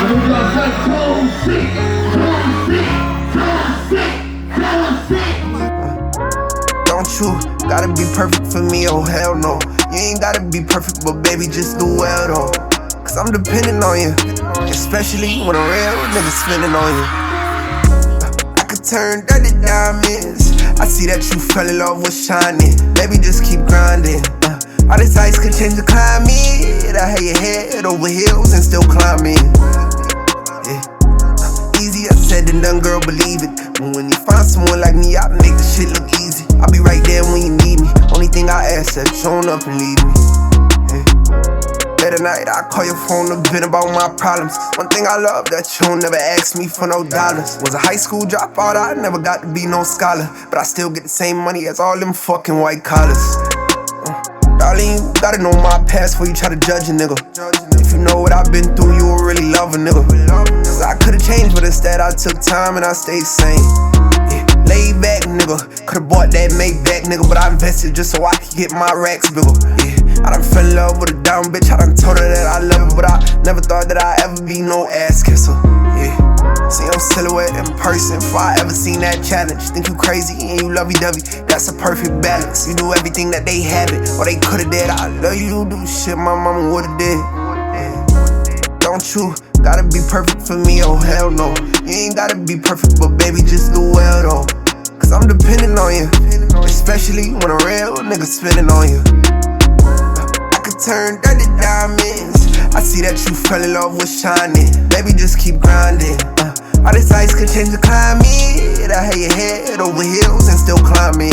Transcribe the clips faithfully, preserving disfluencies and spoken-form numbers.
Don't you gotta be perfect for me, oh hell no. You ain't gotta be perfect, but baby, just do well though. Cause I'm depending on you, especially when a real nigga spending on you. I could turn that to diamonds. I see that you fell in love with shining. Baby, just keep grinding. uh, All this ice could change the climate. I had your head over heels and still climbing. Yeah. Easier said than done, girl, believe it. But when you find someone like me, I make the shit look easy. I'll be right there when you need me. Only thing I ask is that you show up and leave me. Yeah. Late at night, I call your phone to vent about my problems. One thing I love, that you don't never ask me for no dollars. Was a high school dropout, I never got to be no scholar. But I still get the same money as all them fucking white collars. uh, Darling, you gotta know my past before you try to judge a nigga. If you know what I've been through, you will really love a nigga. Cause I could've changed, but instead I took time and I stayed sane. Yeah. Laid back, nigga. Could've bought that Maybach, nigga, but I invested just so I could get my racks bigger. Yeah. I done fell in love with a dumb bitch. I done told her that I love her, but I never thought that I'd ever be no ass kisser. Yeah. See your silhouette in person before I ever seen that challenge. Think you crazy and you lovey-dovey, that's a perfect balance. You do everything that they haven't or they could've did. I love you, do shit my mama would've did. Yeah. Don't you gotta be perfect for me, oh hell no. You ain't gotta be perfect, but baby, just do well though. Cause I'm depending on you, especially when a real nigga spending on you. I could turn that to diamonds. I see that you fell in love with shining. Baby, just keep grinding. uh, All this ice could change the climate. I had your head over heels and still climbing.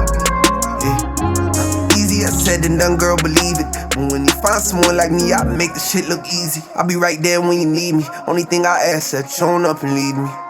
Yeah. Easier said than done, girl, believe it. But when you find someone like me, I make the shit look easy. I'll be right there when you need me. Only thing I ask is that you show up and leave me.